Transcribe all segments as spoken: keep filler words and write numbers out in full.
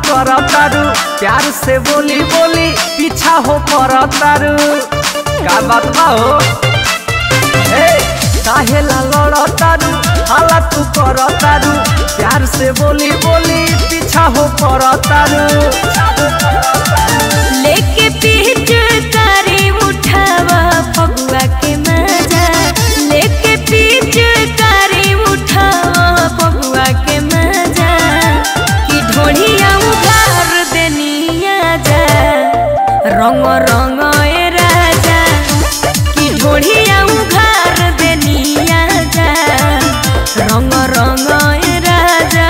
कर तारू प्यार से बोली बोली पीछा हो पर तारू का बात बा हो काहे ला लड़ तारू हाला तू कर तारू प्यार से बोली बोली पीछा हो पर तारू लेके पीछे तारी उठावा फगुआ के मजा लेके पीछे तारी उठावा फगुआ के मजा कि ढोढ़िया उघार देनिया जा रंग रंग ए राजा कि ढोढ़िया उघार देनिया जा रंग रंग ए राजा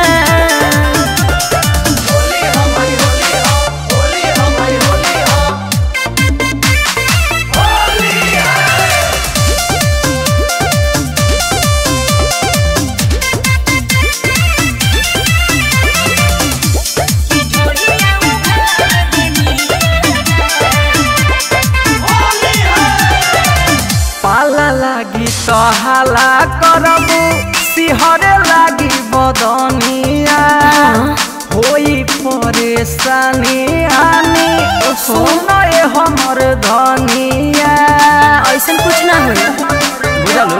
पाला लागी तो हाला करबू सिहरे लागी बदनिया होई परेशानी आनी सुनो ये हमर धनिया ऐसा कुछ ना हो बुझलू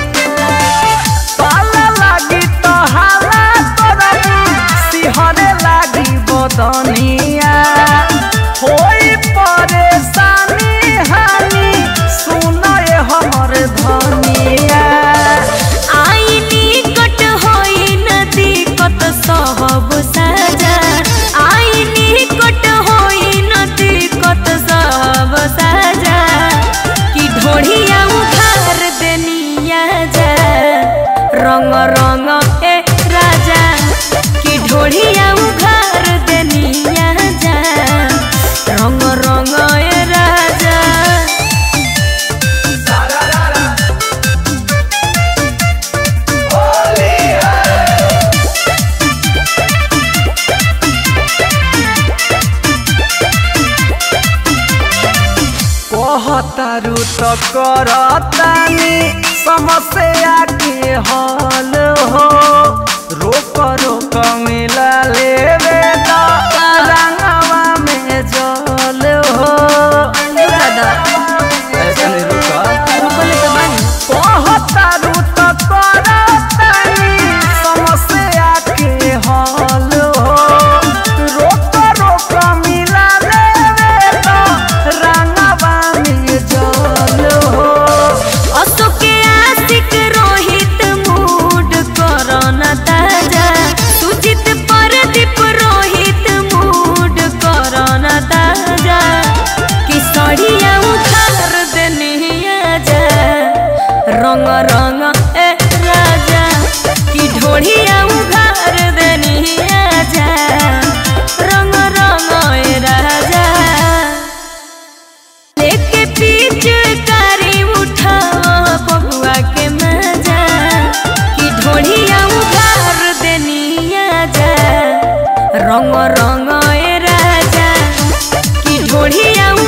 पाला लागी तो हाला करबू सिहरे लागी बदनिया होई परेशानी हानी सुनो ये हमर धनिया आईनी कट होई नदी कत सहब साजा आईनी कट होई नदी कत सहब साजा कि ढोढ़िया उघार देनिया जा रंग रंग ए राजा कि ढोढ़िया उघार देनिया जा रंग रंग ए राजा कहतारू तो करतानी समस्या के हल हो रोक रोक मिला लेवे तो रंगवा में जल हो कहतारू तो करतानी समस्या के हल हो रोक रोक मिला लेवे तो रंगवा में जल हो अशोके आशिक रोहित मूड करना ताजा सुजित परदीप रोहित मूड करना ताजा कि सड़िया उखार देनिया जा रंग रंग ए राजा कि ढोढ़िया उखार देनिया जा रंग रंग ए राजा लेके पीछे तारी उठावा बबुआ के मजा कि ढोढ़िया उघार देनिया जा रंग रंग ए राजा कि ढोढ़िया